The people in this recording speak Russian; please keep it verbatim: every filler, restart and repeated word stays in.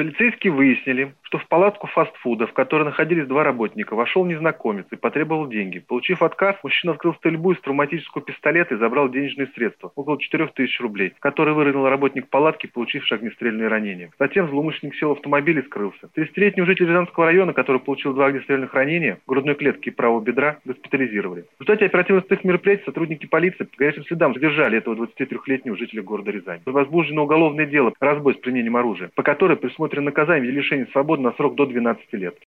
Полицейские выяснили, что в палатку фастфуда, в которой находились два работника, вошел незнакомец и потребовал деньги. Получив отказ, мужчина открыл стрельбу из травматического пистолета и забрал денежные средства, около четырех тысяч рублей, которые выронил работник палатки, получивший огнестрельные ранения. Затем злоумышленник сел в автомобиль и скрылся. тридцатилетний житель Рязанского района, который получил два огнестрельных ранения, грудной клетки и правого бедра, госпитализировали. В результате оперативных мероприятий сотрудники полиции по горячим следам задержали этого двадцатитрёхлетнего жителя города Рязань. Возбуждено уголовное дело «Разбой с применением оружия», по которой предусмотрено наказание в виде лишения свободы на срок до двенадцати лет.